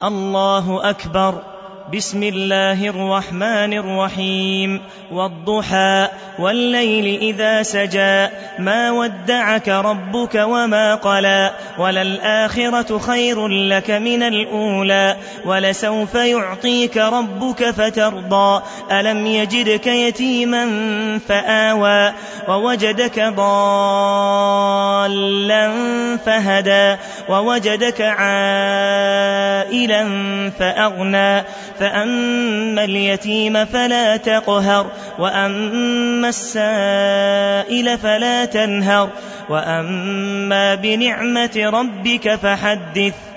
الله أكبر. بسم الله الرحمن الرحيم. والضحى والليل إذا سجى ما ودعك ربك وما قلى وللآخرة خير لك من الأولى ولسوف يعطيك ربك فترضى ألم يجدك يتيما فآوى ووجدك ضالا فهدى ووجدك عائلا فأغنى فأما اليتيم فلا تقهر وأما السائل فلا تنهر وأما بنعمة ربك فحدث.